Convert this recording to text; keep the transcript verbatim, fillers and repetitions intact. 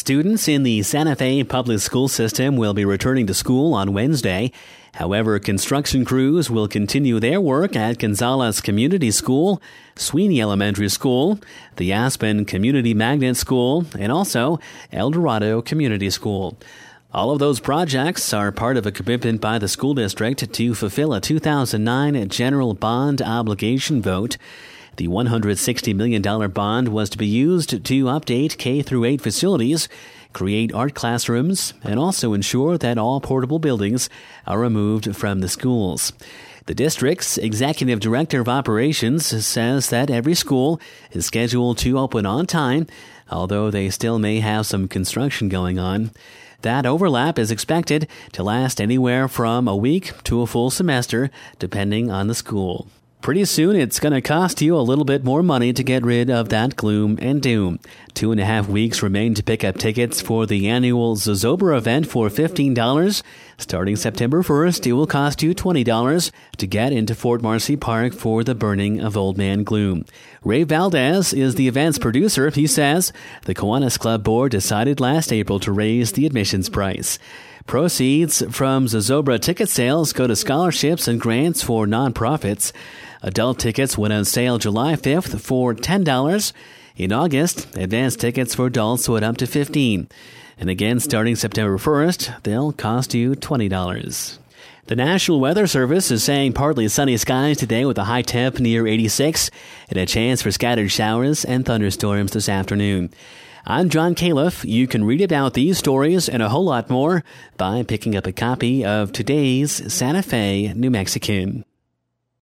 Students in the Santa Fe public school system will be returning to school on Wednesday. However, construction crews will continue their work at Gonzales Community School, Sweeney Elementary School, the Aspen Community Magnet School, and also El Dorado Community School. All of those projects are part of a commitment by the school district to fulfill a two thousand nine general bond obligation vote. The one hundred sixty million dollars bond was to be used to update K through eight facilities, create art classrooms, and also ensure that all portable buildings are removed from the schools. The district's executive director of operations says that every school is scheduled to open on time, although they still may have some construction going on. That overlap is expected to last anywhere from a week to a full semester, depending on the school. Pretty soon, it's going to cost you a little bit more money to get rid of that gloom and doom. Two and a half weeks remain to pick up tickets for the annual Zozobra event for fifteen dollars. Starting September first, it will cost you twenty dollars to get into Fort Marcy Park for the burning of Old Man Gloom. Ray Valdez is the event's producer. He says the Kiwanis Club board decided last April to raise the admissions price. Proceeds from Zozobra ticket sales go to scholarships and grants for nonprofits. Adult tickets went on sale July fifth for ten dollars. In August, advanced tickets for adults went up to fifteen dollars. And again, starting September first, they'll cost you twenty dollars. The National Weather Service is saying partly sunny skies today with a high temp near eighty-six and a chance for scattered showers and thunderstorms this afternoon. I'm John Califf. You can read about these stories and a whole lot more by picking up a copy of today's Santa Fe New Mexican.